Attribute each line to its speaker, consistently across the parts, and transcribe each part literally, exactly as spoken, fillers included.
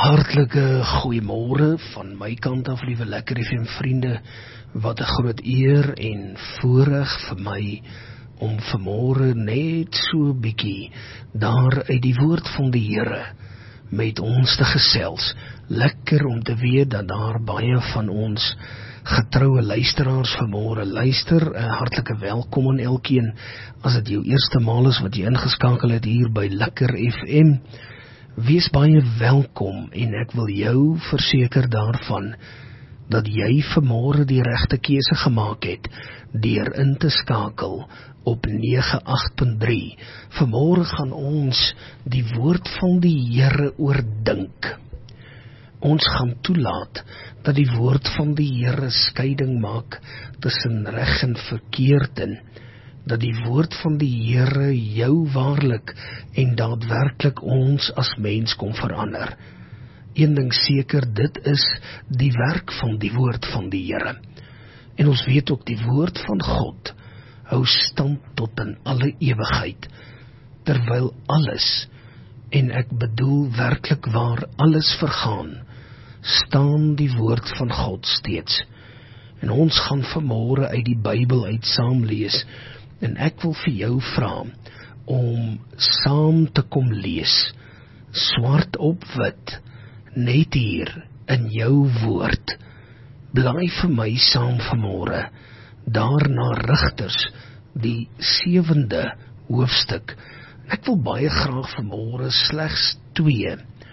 Speaker 1: Hartlike goeiemôre van my kant af, liewe Lekker F M vriende. Wat 'n groot eer en voorreg vir my om vanmôre net so bietjie daar uit die woord van die Here met ons te gesels. Lekker om te weet dat daar baie van ons getroue luisteraars vanmôre luister. 'n Hartlike welkom aan elkeen. As dit jou eerste maal is wat jy ingeskakel het hier by Lekker F M, wees baie welkom en ek wil jou verseker daarvan dat jy vanmôre die regte keuse gemaak het deur in te skakel op nege agt punt drie. Vanmôre gaan ons die woord van die Here oordink. Ons gaan toelaat dat die woord van die Here skeiding maak tussen reg en verkeerd, en dat die woord van die Here jou waarlik en daadwerklik ons as mens kom verander. Een ding seker, dit is die werk van die woord van die Here. En ons weet ook die woord van God hou stand tot in alle ewigheid, terwyl alles, en ek bedoel werklik waar alles vergaan, staan die woord van God steeds. En ons gaan vanmôre uit die Bybel uit saam lees, en ek wil vir jou vra om saam te kom lees, swart op wit, net hier in jou woord. Blaai vir my saam vanmôre, daar na Rigters, die sewende hoofstuk. Ek wil baie graag vanmôre slegs twee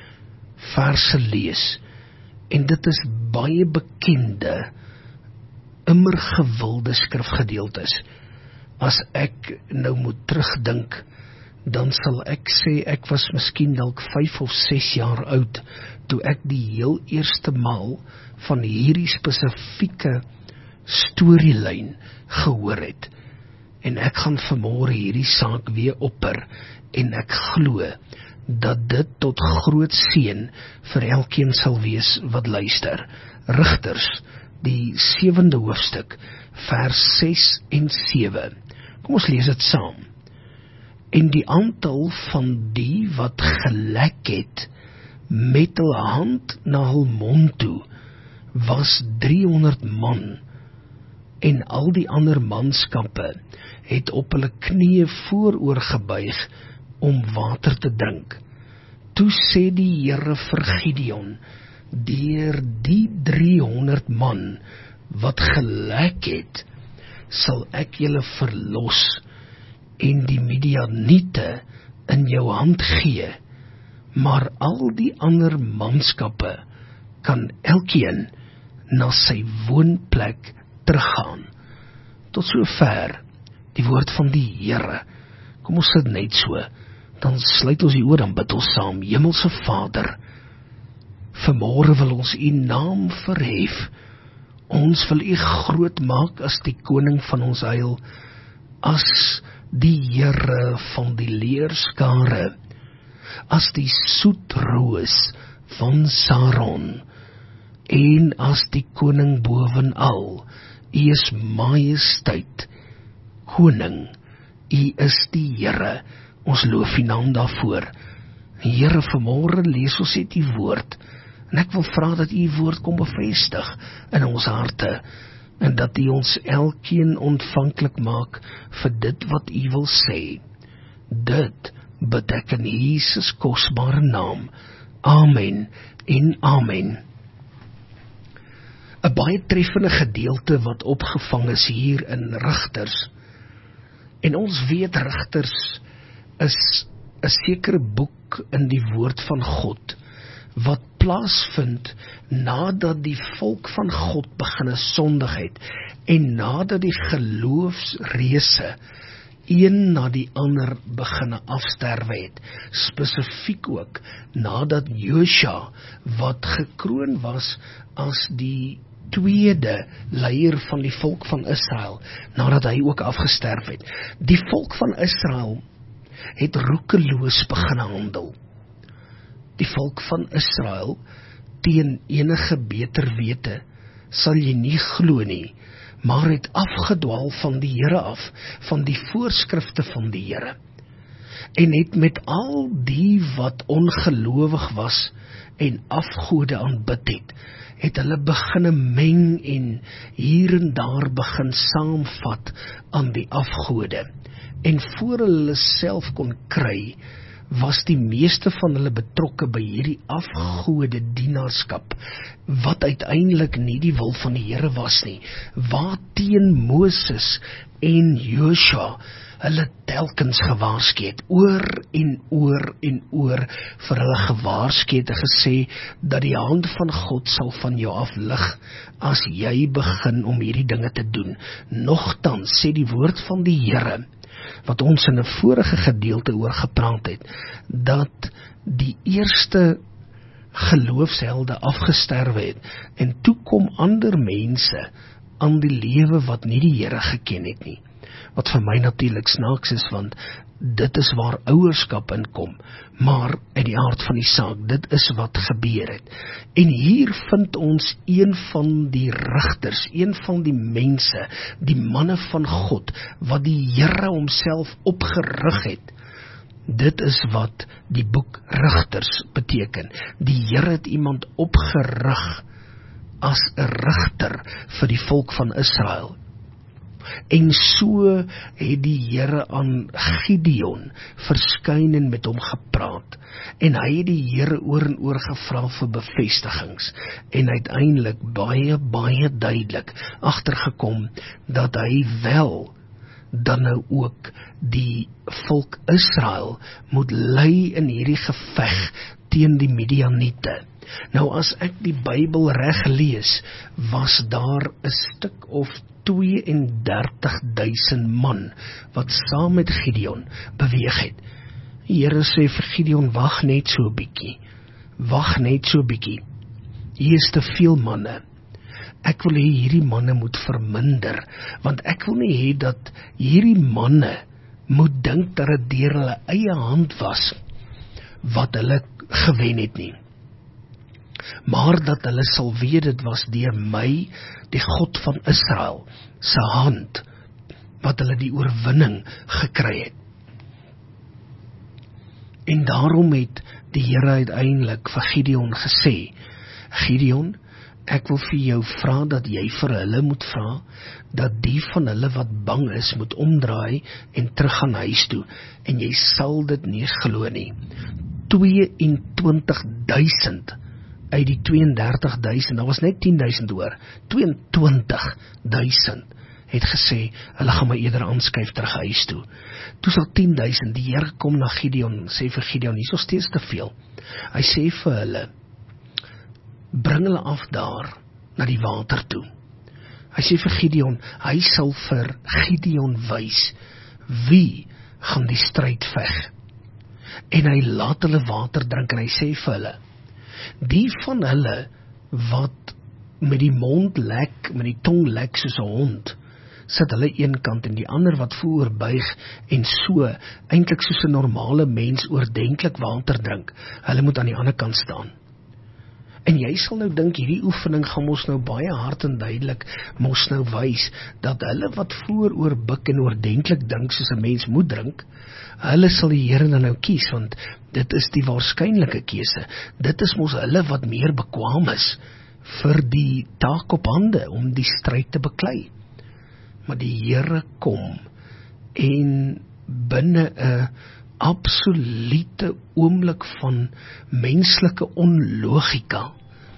Speaker 1: verse lees, en dit is baie bekende, immer gewilde skrifgedeeltes. As ek nou moet terugdink, dan sal ek sê ek was miskien dalk vyf of ses jaar oud, toe ek die heel eerste maal van hierdie spesifieke storielyn gehoor het. En ek gaan vanmôre hierdie saak weer opper, en ek glo dat dit tot groot seën vir elkeen sal wees wat luister. Rigters, die sewende hoofstuk, vers ses en sewe. Kom ons lees dit saam. En die aantal van die wat gelek het met hul hand na hul mond toe was driehonderd man, en al die ander manskappe het op hulle knieë vooroor gebuig om water te drink. Toe sê die Here vir Gideon, deur die driehonderd man wat gelek het, sal ek julle verlos en die Midianiete in jou hand gee, maar al die ander manskappe kan elkeen na sy woonplek teruggaan. Tot sover die woord van die Here. Kom ons sit net so, dan sluit ons die oor, dan bid ons saam. Hemelse Vader, vanmôre wil ons u naam verhef. Ons wil u groot maak as die koning van ons heil, as die Here van die leerskare, as die soetroos van Saron, en as die koning bovenal. U is majesteit, koning, u is die Here. Ons loof u naam daarvoor. Here, vanmôre lees ons uit u woord, en ek wil vra dat u woord kom bevestig in ons harte, en dat u ons elkeen ontvanklik maak vir dit wat u wil sê. Dit bid ek in Jesus kosbare naam. Amen en amen. 'n Baie treffende gedeelte wat opgevang is hier in Rigters. En ons weet Rigters is 'n sekere boek in die woord van God wat plaasvind nadat die volk van God begin sondig het, en nadat die geloofsreëse een na die ander begin afsterwe het, spesifiek ook nadat Josua, wat gekroon was as die tweede leier van die volk van Israel, nadat hy ook afgesterf het. Die volk van Israel het roekeloos begin handel. Die volk van Israel, teen enige beter wete, sal jy nie glo nie, maar het afgedwaal van die Here af, van die voorskrifte van die Here, en het met al die wat ongelowig was en afgode aanbid het, het hulle beginne meng en hier en daar begin saamvat aan die afgode. En voor hulle self kon kry, was die meeste van hulle betrokke by hierdie afgode dienaarskap, wat uiteindelik nie die wil van die Here was nie, waarteen Moses en Joshua hulle telkens gewaarsku het, oor en oor en oor vir hulle gewaarsku het en gesê, dat die hand van God sal van jou af lig, as jy begin om hierdie dinge te doen. Nogtans sê die woord van die Here, wat ons in 'n vorige gedeelte oor gepraat het, dat die eerste geloofshelde afgesterwe het, en toe kom ander mense aan die lewe wat nie die Here geken het nie. Wat vir my natuurlik snaaks is, want dit is waar ouerskap inkom, maar uit die aard van die saak, dit is wat gebeur het. En hier vind ons een van die rigters, een van die mense, die manne van God, wat die Here homself opgerig het. Dit is wat die boek Rigters beteken. Die Here het iemand opgerig as 'n rigter vir die volk van Israel. En so het die Here aan Gideon verskyn en met hom gepraat. En hy het die Here oor en oor gevra vir bevestigings. En uiteindelik baie, baie duidelik agtergekom dat hy wel dan nou ook die volk Israel moet lei in hierdie geveg teen die Midianiete. Nou as ek die Bybel reg lees, was daar 'n stuk of twee en dertig duisend man wat saam met Gideon beweeg het. Die Here sê vir Gideon, wag net so 'n bietjie. Wag net so 'n bietjie. Hier is te veel manne. Ek wil hê hierdie manne moet verminder, want ek wil nie hê dat hierdie manne moet dink dat dit deur hulle eie hand was wat hulle gewen het nie. Maar dat hulle sal weet dit was deur my, die God van Israel, se hand, wat hulle die oorwinning gekry het. En daarom het die Here uiteindelik vir Gideon gesê, Gideon, ek wil vir jou vra dat jy vir hulle moet vra, dat die van hulle wat bang is, moet omdraai en terug gaan huis toe, en jy sal dit nie glo nie. twee en twintig duisend uit die twee en dertig duisend, daar was net tien duisend oor, twee en twintig duisend het gesê, hulle gaan my eerder aanskuif terug huis toe. Toe sal tien duisend, die Here kom na Gideon, sê vir Gideon, hier is nog steeds te veel. Hy sê vir hulle, bring hulle af daar, na die water toe. Hy sê vir Gideon, hy sal vir Gideon wys, wie gaan die stryd veg. En hy laat hulle water drink, en hy sê vir hulle, die van hulle, wat met die mond lek, met die tong lek soos 'n hond, sit hulle een kant, en die ander wat voorbuig, en so, eintlik soos 'n normale mens, oordentlik water drink, hulle moet aan die ander kant staan. En jy sal nou dink, hierdie oefening gaan ons nou baie hard en duidelik mos nou wys, dat hulle wat vooroor buk en oordentlik dink, soos 'n mens moet drink, hulle sal die Here dan nou kies, want dit is die waarskynlike keuse. Dit is mos hulle wat meer bekwaam is vir die taak op hande, om die stryd te beklei. Maar die Here kom, en binne 'n absolute oomblik van menslike onlogika,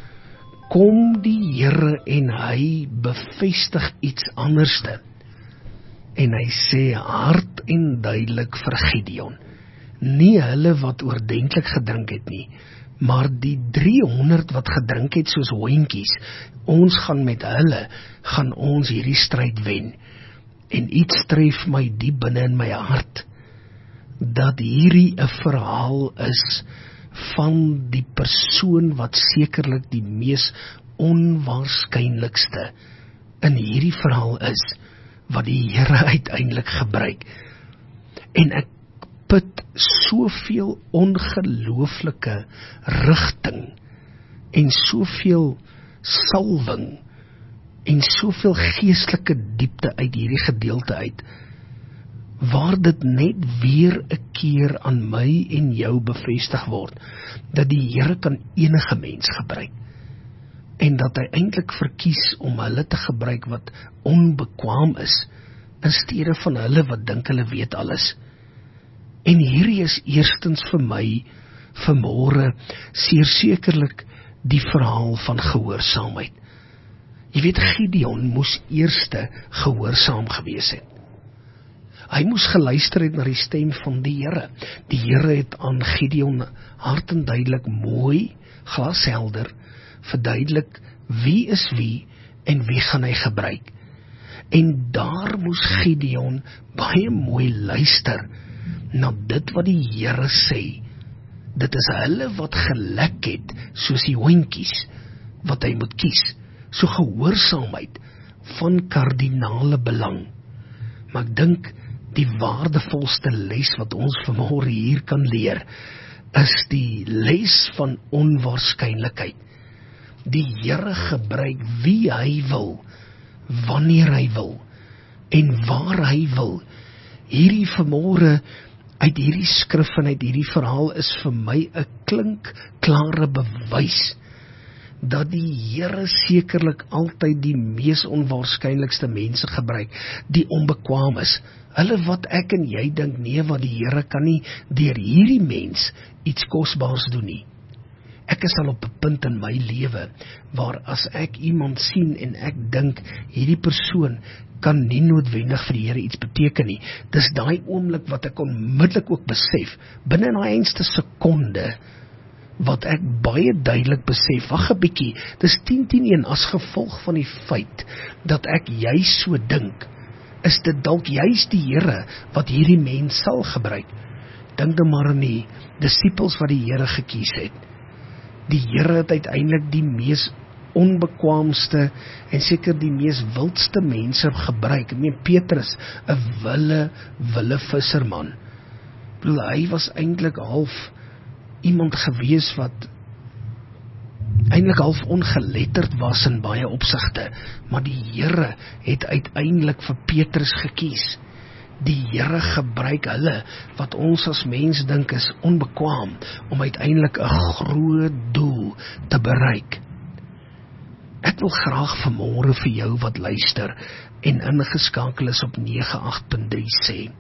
Speaker 1: kom die Here en hy bevestig iets anderste. En hy sê hard en duidelik vir Gideon, nie hulle wat oordentlik gedrink het nie, maar die driehonderd wat gedrink het soos hondjies, ons gaan met hulle, gaan ons hierdie stryd wen. En iets tref my diep binne in my hart, dat hierdie 'n verhaal is van die persoon wat sekerlik die mees onwaarskynlikste in hierdie verhaal is, wat die Here uiteindelik gebruik. En ek put soveel ongelooflike rigting, en soveel salwing, en soveel geestelike diepte uit hierdie gedeelte uit, waar dit net weer 'n keer aan my en jou bevestig word, dat die Here kan enige mens gebruik, en dat hy eintlik verkies om hulle te gebruik wat onbekwaam is, in steede van hulle wat dink hulle weet alles. En hierdie is eerstens vir my, vanmôre, seer sekerlik die verhaal van gehoorsaamheid. Jy weet, Gideon moes eerste gehoorsaam gewees het. Hy moes geluister het na die stem van die Here. Die Here het aan Gideon hard en duidelik, mooi, glashelder, verduidelik wie is wie en wie gaan hy gebruik. En daar moes Gideon baie mooi luister na dit wat die Here sê. Dit is hulle wat gelek het, soos die hondjies, wat hy moet kies. So gehoorsaamheid van kardinale belang. Maar ek dink die waardevolste les wat ons vanmôre hier kan leer, is die les van onwaarskynlikheid. Die Here gebruik wie hy wil, wanneer hy wil, en waar hy wil. Hierdie vanmôre, uit hierdie skrif en uit hierdie verhaal, is vir my 'n klinkklare bewys, dat die Here sekerlik altyd die mees onwaarskynlikste mense gebruik, die onbekwaam is. Hulle wat ek en jy dink, nee, wat die Here kan nie deur hierdie mens iets kosbaars doen nie. Ek is al op 'n punt in my lewe, waar as ek iemand sien en ek dink, hierdie persoon kan nie noodwendig vir die Here iets beteken nie. Dis daai oomblik wat ek onmiddellik ook besef, binne in daai eenste sekonde, wat ek baie duidelik besef, wag 'n bietjie, dis tien teen een as gevolg van die feit, dat ek juis so dink, is dit dalk juis die Here, wat hierdie mens sal gebruik. Dink dan maar aan die disippels wat die Here gekies het. Die Here het uiteindelik die mees onbekwaamste en seker die mees wildste mense gebruik. Ek meen Petrus, 'n wille, wille visserman. Ek bedoel, hy was eintlik half iemand gewees wat eintlik half ongeletterd was in baie opsigte, maar die Here het uiteindelik vir Petrus gekies. Die Here gebruik hulle wat ons as mens dink is onbekwaam, om uiteindelik 'n groot doel te bereik. Ek wil graag vanmôre vir jou wat luister en ingeskakel is op nege agt punt drie sê,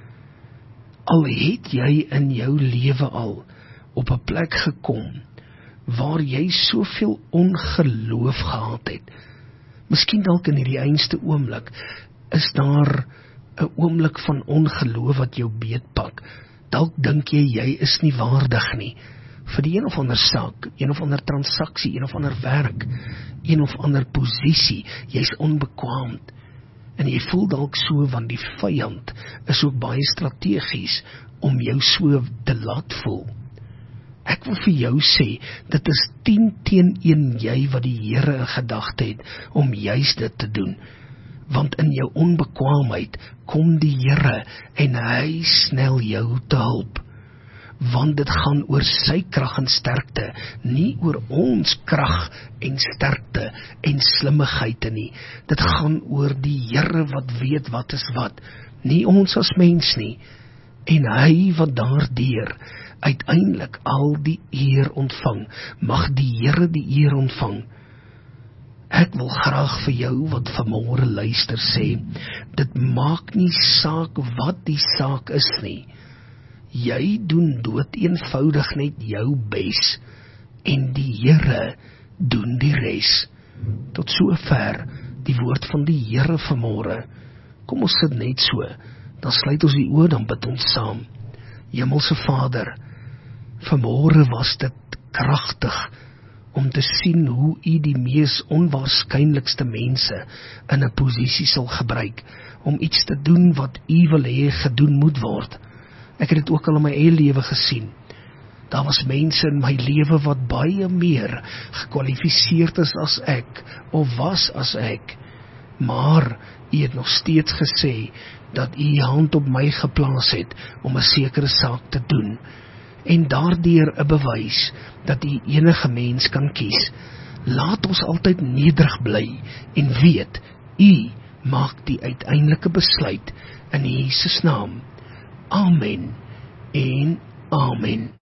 Speaker 1: al het jy in jou lewe al op 'n plek gekom waar jy soveel ongeloof gehad het, miskien dalk in hierdie einste oomblik is daar 'n oomblik van ongeloof wat jou beetpak. Dalk dink jy jy is nie waardig nie vir die een of ander saak, een of ander transaksie, een of ander werk, een of ander posisie. Jy's onbekwaamd en jy voel dalk so, want die vyand is ook baie strategies om jou so te laat voel. Ek wil vir jou sê, dit is tien teen een jy wat die Here in gedagte het om juis dit te doen. Want in jou onbekwaamheid kom die Here en hy snel jou te hulp. Want dit gaan oor sy krag en sterkte, nie oor ons krag en sterkte en slimmigheid nie. Dit gaan oor die Here wat weet wat is wat, nie ons as mens nie. En hy wat daardeur uiteindelik al die eer ontvang, mag die Here die eer ontvang. Ek wil graag vir jou wat vanmôre luister sê, dit maak nie saak wat die saak is nie. Jy doen dood eenvoudig net jou bes, en die Here doen die res. Tot sover die woord van die Here vanmôre. Kom ons sit net so, dan sluit ons die oë, dan bid ons saam. Hemelse Vader, vanmôre was dit kragtig om te sien hoe U die mees onwaarskynlikste mense in 'n posisie sal gebruik, om iets te doen wat U wil hê gedoen moet word. Ek het dit ook al in my eie lewe gesien. Daar was mense in my lewe wat baie meer gekwalifiseerd is as ek, of was as ek, maar U het nog steeds gesê, dat U hand op my geplaas het, om 'n sekere saak te doen, en daardeur 'n bewys, dat U enige mens kan kies. Laat ons altyd nederig bly, en weet, U maak die uiteindelike besluit in Jesus naam. Amen en amen.